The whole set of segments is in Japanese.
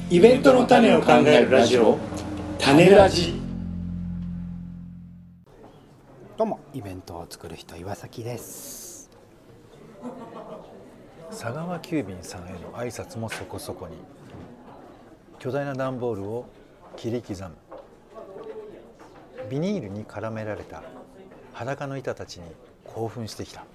イベントの種を考えるラジオ、種ラジ。 どうも、イベントを作る人、岩崎です。 佐川急便さんへの挨拶もそこそこに。巨大な段ボールを切り刻む。ビニールに絡められた裸の板たちに興奮してきた。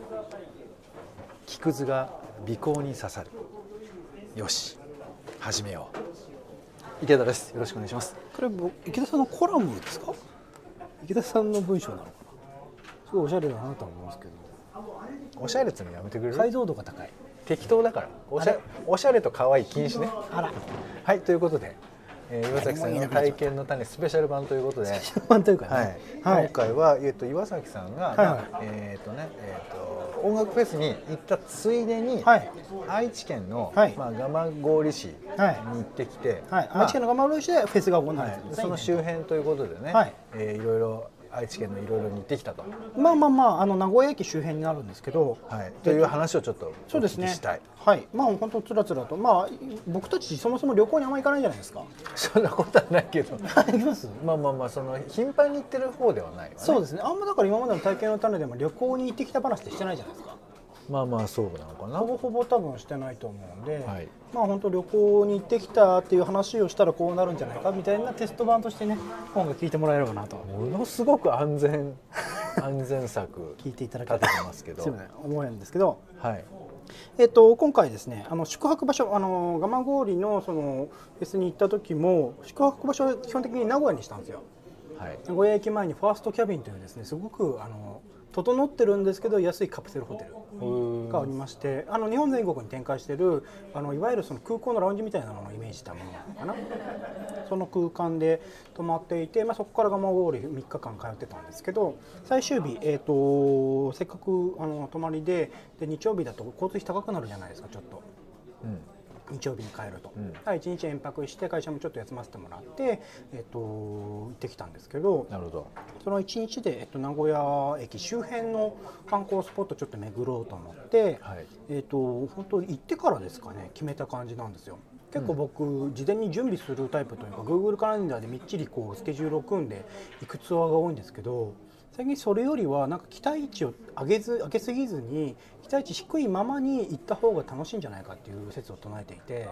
木くずが尾行に刺さる。よし、始めよう。池田です。よろしくお願いします。 これ池田さんのコラムですか？池田さんの文章なのかな。すごいおしゃれだなと思うんですけど。 おしゃれってのやめてくれる？ 解像度が高い。 適当だから。おしゃれと可愛い禁止ね。 あら。 はい、ということで、岩崎さんの体験の種スペシャル版ということで、 スペシャル版というかね、 はい、今回は、岩崎さんが、音楽フェスに行ったついでに、愛知県の、蒲郡市に行ってきて、 愛知県の蒲郡市でフェスが行われているんですね。 その周辺ということでね、いろいろ愛知県のいろいろに行ってきたと。 名古屋駅周辺になるんですけど、 という話をちょっとお聞きしたい。 本当つらつらと、僕たちそもそも旅行にあんまり行かないじゃないですか。 そんなことはないけど。 行きます？ その頻繁に行ってる方ではないわね。 そうですね。あんまだから今までの体験の種でも旅行に行ってきた話ってしてないじゃないですか。 そうなのかな。 ほぼほぼ多分してないと思うんで、本当旅行に行ってきたっていう話をしたらこうなるんじゃないかみたいなテスト版としてね、今回聞いてもらえればなと。 ものすごく安全策聞いていただけ立ててますけど、 すいません、思うんですけど、 はい。 今回ですね、宿泊場所、蒲郡のそのフェスに行った時も宿泊場所は基本的に名古屋にしたんですよ。名古屋駅前にファーストキャビンというですね、すごく整ってるんですけど安いカプセルホテルがありまして、日本全国に展開しているいわゆるその空港のラウンジみたいなのをイメージしたものなのかな。その空間で泊まっていて、そこから蒲郡3日間通ってたんですけど、最終日、せっかく泊まりで日曜日だと交通費高くなるじゃないですか、ちょっと。日曜日に帰ると、1日延泊して会社もちょっと休ませてもらって、行ってきたんですけど、 なるほど。 その1日で、名古屋駅周辺の観光スポットちょっと巡ろうと思って、本当に行ってからですかね、決めた感じなんですよ。結構僕、事前に準備するタイプというか Google カレンダーでみっちりスケジュールを組んで行くツアーが多いんですけど、最近それよりはなんか期待値を上げすぎずに期待値低いままに行った方が楽しいんじゃないかっていう説を唱えていて、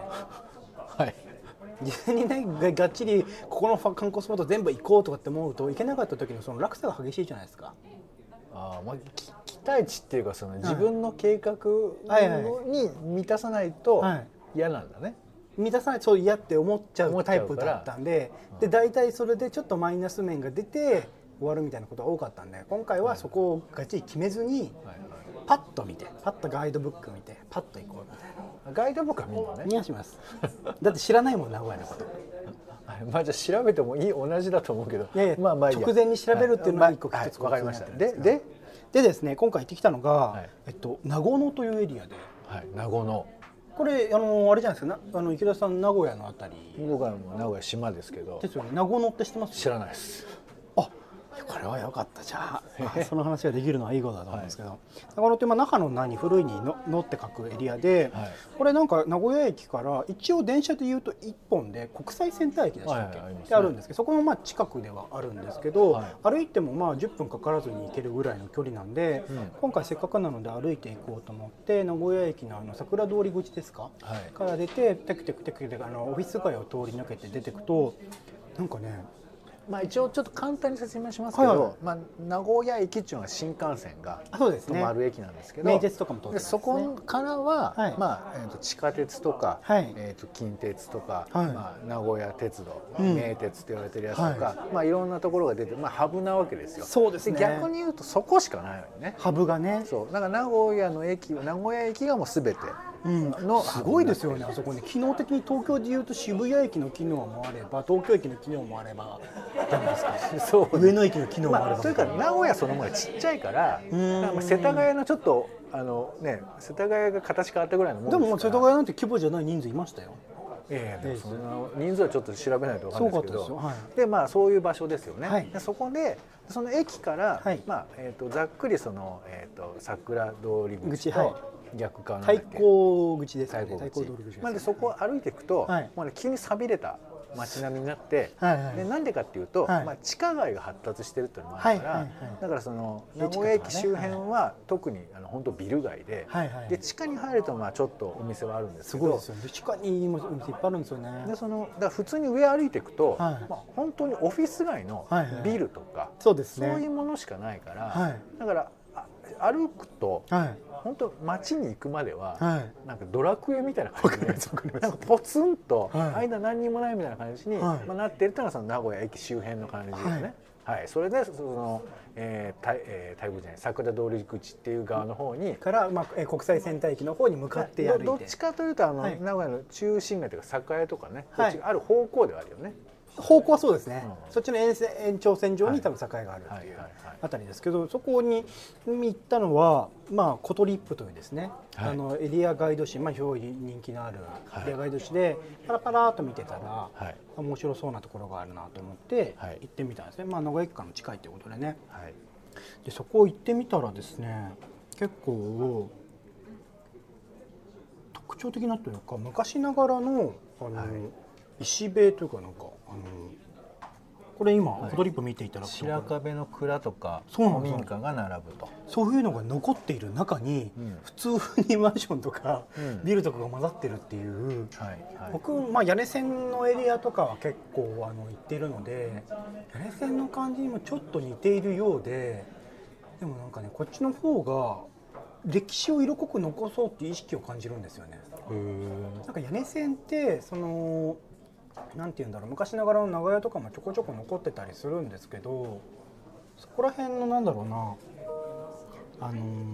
事前にねがっちりここの観光スポット全部行こうとかって思うと行けなかった時のその落差が激しいじゃないですか。 期待値っていうかその自分の計画に満たさないと嫌なんだね。 満たさないと嫌って思っちゃうタイプだったんで、大体それでちょっとマイナス面が出て終わるみたいなことが多かったんで、今回はそこをがっちり決めずにパッと見て、パッとガイドブック見てパッと行こうみたいな。 ガイドブックは見るのね。 見やします。だって知らないもん、名古屋のこと。 じゃあ調べてもいい、同じだと思うけど、 直前に調べるっていうのは一個一つ分かりました。 でですね、今回行ってきたのが名護野というエリアで、 名護野、 これあれじゃないですか、池田さん名古屋のあたり。 僕はもう名古屋島ですけど。 ですよね。名護野って知ってます？ 知らないです。 これは良かった。じゃあその話ができるのはいいことだと思うんですけど、名護野って那覇の名に古いにのって書くエリアで、これなんか名古屋駅から一応電車でいうと1本で国際センター駅でしたっけってあるんですけど、そこの近くではあるんですけど、歩いても10分かからずに行けるぐらいの距離なんで、今回せっかくなので歩いて行こうと思って名古屋駅の桜通り口ですか、から出てテクテクオフィス街を通り抜けて出てくと、なんかね、 一応ちょっと簡単に説明しますけど、名古屋駅っていうのは新幹線が止まる駅なんですけど、 名鉄とかも通ってますね。 そこからは、地下鉄とか、近鉄とか、名古屋鉄道、名鉄って言われてるやつとか、いろんなところが出て、ハブなわけですよ。 そうですね。 逆に言うとそこしかないのよね。 ハブがね。 そうだから名古屋駅がもうすべての、 すごいですよね。あそこね、機能的に東京でいうと渋谷駅の機能もあれば東京駅の機能もあればじゃないですか。上野駅の機能もあれば、 というか名古屋そのものがちっちゃいから、世田谷のちょっと世田谷が形変わったぐらいのもんですから。 でも世田谷なんて規模じゃない人数いましたよ。 そんな人数はちょっと調べないと分かんないですけど、でそういう場所ですよね。そこでその駅からざっくりその桜通り口と逆側対向口ですね。 対向道路口。でそこを歩いていくと、急に寂れた街並みになって、でなんでかっていうと、地下街が発達してるっていうのもあるから、だからその名古屋駅周辺は特に本当ビル街で、で地下に入るとちょっとお店はあるんですけど、 すごいですよね。地下にお店いっぱいあるんですよね。 でだから普通に上歩いていくと、本当にオフィス街のビルとか、そういうものしかないから、だから歩くと。本当街に行くまでは、なんかドラクエみたいな感じで、なんかポツンと間何にもないみたいな感じになっているというのがその名古屋駅周辺の感じですね。それでその台風じゃない桜通り口っていう側の方にから国際センター駅の方に向かって歩いて、 どっちかというと名古屋の中心街というか栄とかね、こっちある方向ではあるよね。 方向はそうですね、そっちの延長線上に多分境があるっていうあたりですけど、そこに行ったのはコトリップというですね、エリアガイド誌、非常に人気のあるエリアガイド誌でパラパラっと見てたら、面白そうなところがあるなと思って行ってみたんですね。名古屋駅からも近いということでね、でそこ行ってみたらですね、結構特徴的なというか昔ながらの石塀というか、なんかこれ今コトリップ見ていただくと白壁の蔵とか古民家が並ぶと、 そういうのが残っている中に、普通にマンションとかビルとかが混ざってるっていう、僕屋根線のエリアとかは結構行っているので、屋根線の感じにもちょっと似ているようで、でもなんかね、こっちの方が歴史を色濃く残そうっていう意識を感じるんですよね。なんか屋根線ってなんていうんだろう、昔ながらの長屋とかもちょこちょこ残ってたりするんですけど、そこら辺のなんだろうな、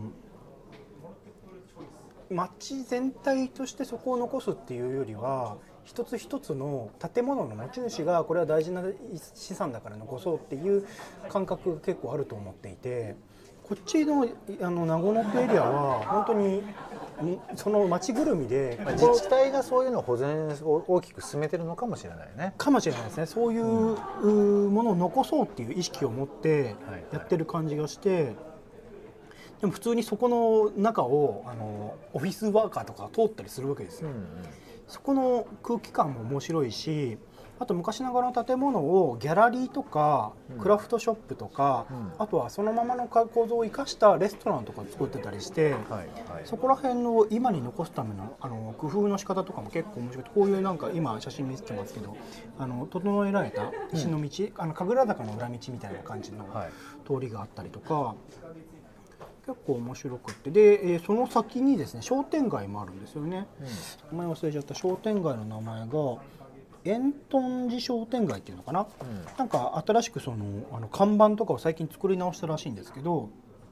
町全体としてそこを残すっていうよりは、一つ一つの建物の持ち主がこれは大事な資産だから残そうっていう感覚が結構あると思っていて、こっちの名古屋エリアは本当にその町ぐるみで、 自治体がそういうのを保全を大きく進めてるのかもしれないね。 かもしれないですね。そういうものを残そうっていう意識を持ってやってる感じがして、でも普通にそこの中をオフィスワーカーとか通ったりするわけですよ。そこの空気感も面白いし、あと昔ながらの建物をギャラリーとかクラフトショップとか、あとはそのままの構造を生かしたレストランとか作ってたりして、そこら辺の今に残すための工夫の仕方とかも結構面白くて、こういうなんか今写真見せてますけど、整えられた石の道、神楽坂の裏道みたいな感じの通りがあったりとか、結構面白くって、で、その先にですね商店街もあるんですよね。名前忘れちゃった。商店街の名前が円頓寺商店街っていうのかな、なんか新しく看板とかを最近作り直したらしいんですけど、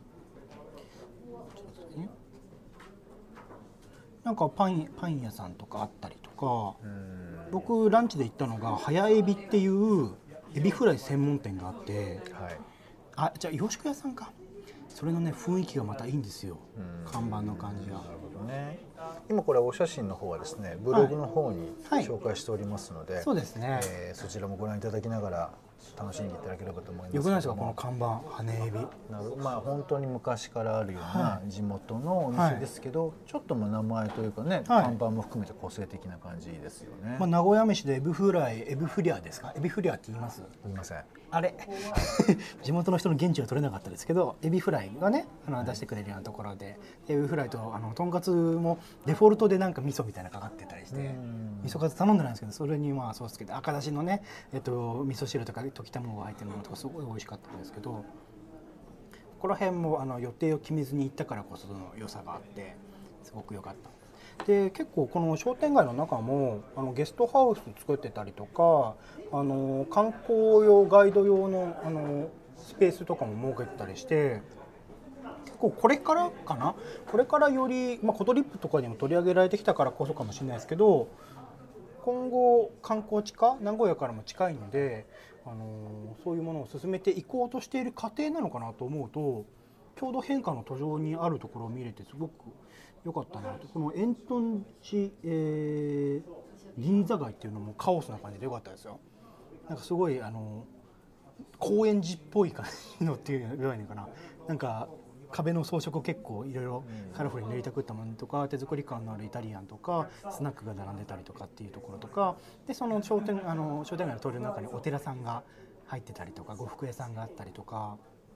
なんかパン屋さんとかあったりとか、僕ランチで行ったのが早エビっていうエビフライ専門店があって、じゃあ洋食屋さんか、それのね雰囲気がまたいいんですよ、看板の感じが。 なるほどね。今これお写真の方はですねブログの方に紹介しておりますので、 そうですね、 そちらもご覧いただきながら楽しんでいただければと思います。 よくないですかこの看板、羽エビ。 本当に昔からあるような地元のお店ですけど、ちょっと名前というかね、看板も含めて個性的な感じですよね。 名古屋飯でエビフライ、エビフリャーですか？エビフリャーって言います？ 言いません。 あれ地元の人の現地は取れなかったですけど、エビフライがね出してくれるようなところで、エビフライととんかつもデフォルトでなんか味噌みたいなのかかってたりして、味噌カツ頼んでないんですけど、それにソースつけて赤だしのね味噌汁とか溶き卵が入ってるのとかすごい美味しかったんですけど、ここら辺も予定を決めずに行ったからこその良さがあってすごく良かった。で結構この商店街の中もゲストハウス作ってたりとか、観光用ガイド用のスペースとかも設けてたりして、結構これからかな、これからより、コトリップとかにも取り上げられてきたからこそかもしれないですけど、今後観光地化、名古屋からも近いので、そういうものを進めていこうとしている過程なのかなと思うと、ちょうど変化の途上にあるところを見れてすごく良かったなと。この円頓寺、銀座街っていうのもカオスな感じで良かったですよ。なんかすごい高円寺っぽい感じのっていうぐらいのかな、なんか壁の装飾を結構いろいろカラフルに塗りたくったものとか、手作り感のあるイタリアンとかスナックが並んでたりとかっていうところとかで、その商店街の通りの中にお寺さんが入ってたりとか呉服屋さんがあったりとか、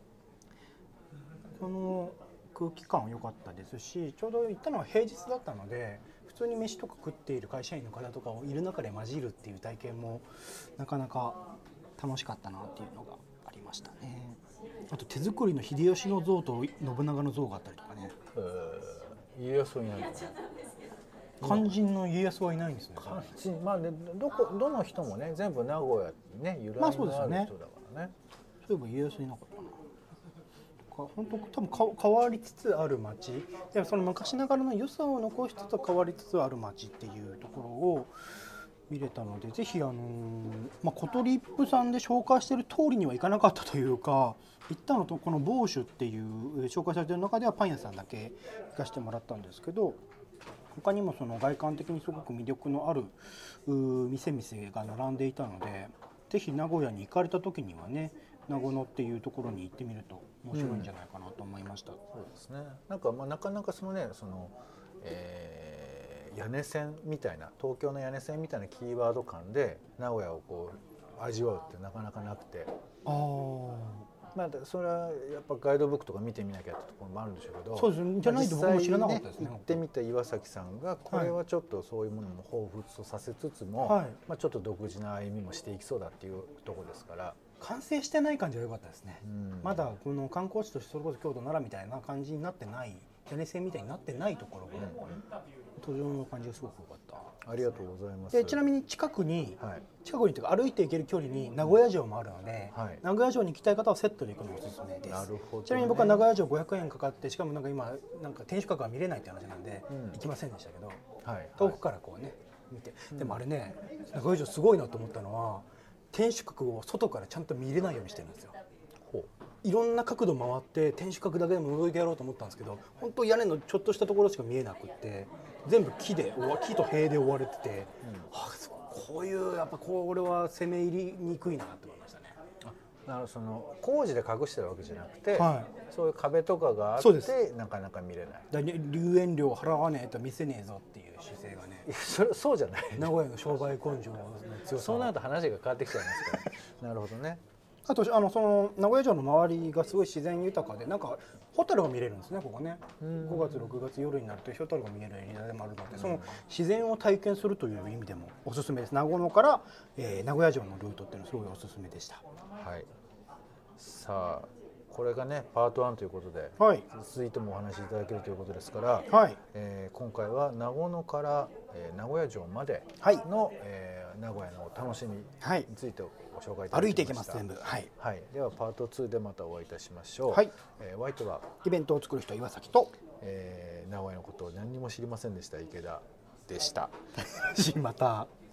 この空気感は良かったですし、ちょうど行ったのは平日だったので普通に飯とか食っている会社員の方とかをいる中で混じるっていう体験もなかなか楽しかったなっていうのがありましたね。あと手作りの秀吉の像と信長の像があったりとかね。 家康はいないの？ 肝心の家康はいないんですね。 まあね、どの人もね全部名古屋にね由来のある人だからね。 そういえば家康いなかったな。本当多分変わりつつある町で、その昔ながらの良さを残しつつ変わりつつある町っていうところを見れたので、ぜひコトリップさんで紹介している通りにはいかなかったというか、行ったのとこのボーシュっていう紹介されている中ではパン屋さんだけ行かせてもらったんですけど、他にもその外観的にすごく魅力のある店々が並んでいたので、ぜひ名古屋に行かれた時にはね、名護っていうところに行ってみると面白いんじゃないかなと思いました。 そうですね。なかなかそのね、屋根線みたいな、東京の屋根線みたいなキーワード感で名古屋をこう味わうってなかなかなくて、まあそれはやっぱガイドブックとか見てみなきゃってところもあるんでしょうけど、 そうですね。じゃないと僕も知らなかったですね。 行ってみた岩崎さんがこれはちょっとそういうものも彷彿とさせつつも、まあちょっと独自な歩みもしていきそうだっていうところですから。 完成してない感じが良かったですね。まだこの観光地としてそれこそ京都奈良みたいな感じになってない、屋根線みたいになってないところが途上の感じがすごく良かった。 ありがとうございます。 でちなみに近くにというか歩いて行ける距離に名古屋城もあるので、名古屋城に行きたい方はセットで行くのがおすすめです。なるほどね。ちなみに僕は名古屋城500円かかって、しかも今天守閣が見れないって話なんで行きませんでしたけど、遠くからこうね見て、でもあれね、名古屋城すごいなと思ったのは天守閣を外からちゃんと見れないようにしてるんですよ。いろんな角度回って天守閣だけでも覗いてやろうと思ったんですけど、本当屋根のちょっとしたところしか見えなくって、全部木と塀で覆われてて、こういうやっぱこれは攻め入りにくいなって思いましたね。 なるほど。その工事で隠してるわけじゃなくて、そういう壁とかがあってなかなか見れない。 入園料払わねえと見せねえぞっていう姿勢がね。 そうじゃない。 名古屋の商売根性の強さ。 そうなると話が変わってきちゃいますから。なるほどね。 あとその名古屋城の周りがすごい自然豊かで、ホタルが見れるんですね、ここね。5月6月夜になるとホタルが見えるエリアでもあるので、その自然を体験するという意味でもおすすめです。名護から、名古屋城のルートっていうのはすごいおすすめでした。 はい。さあこれがねパート1ということで、続いてもお話しいただけるということですから、今回は名護から、名古屋城までの、名古屋の楽しみについてご紹介いただきました。 歩いていきます全部。 ではパート2でまたお会いいたしましょう。お相手はイベントを作る人岩崎と、 名古屋のことを何にも知りませんでした池田でした。 また。